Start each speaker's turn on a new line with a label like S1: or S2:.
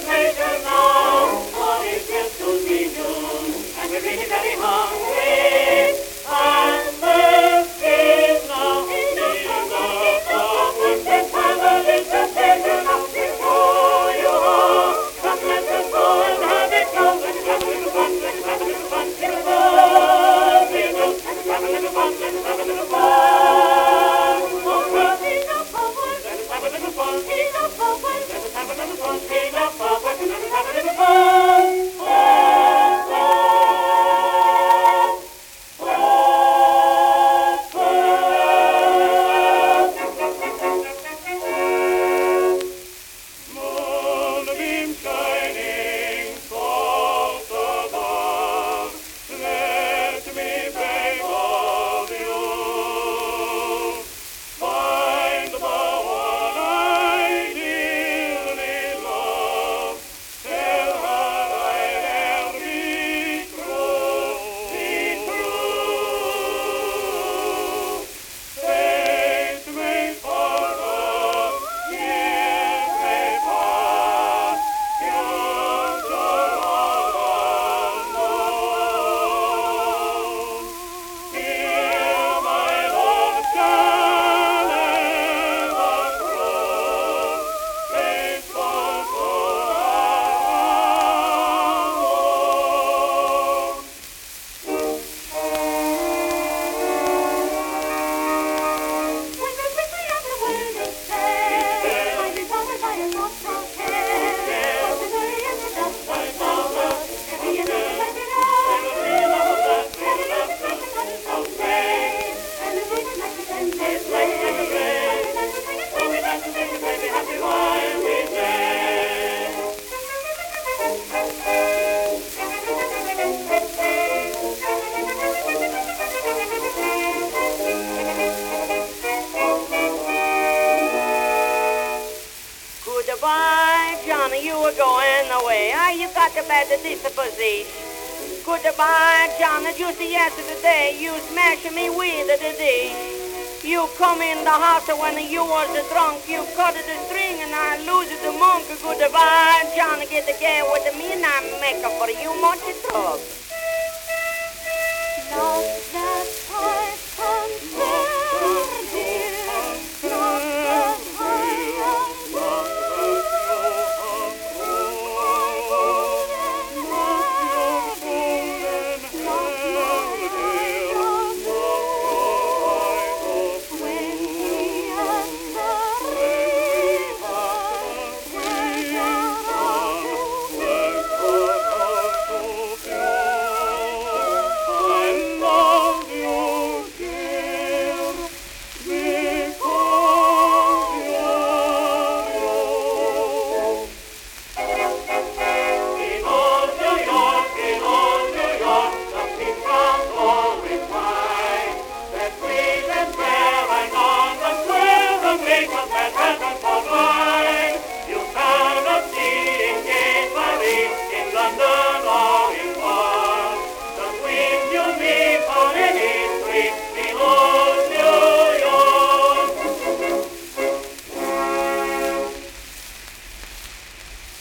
S1: pleasure now. All is yet to be done, and we're really very hungry. And thirsty now. Here's a cup, let's have a little pleasure now before you all. Come, let us go and have it now. Let's have a little fun, let's have a little fun. Little fun, people. Let's have a little fun, let's have a little fun. Oh, well, he's a forward. Let us have a little fun. He's a forward. Let us have a little fun. He's a forward. Let us have a little fun. Moonbeam shining soft above, let me beg of you, find the one I dearly love, tell her I'll be true, fate may part us, years may pass, future all unknown. Here my love shall ever grow, faithful to our own. Happy while we Goodbye, Johnny, you were going away. You got a bad disposition. Goodbye, Johnny, just yesterday you smashed me with the dish. You come in the house when you was drunk. You cut the string and I lose the monk. Goodbye, Johnny, get the girl with me and I make up for you much trouble.
S2: No.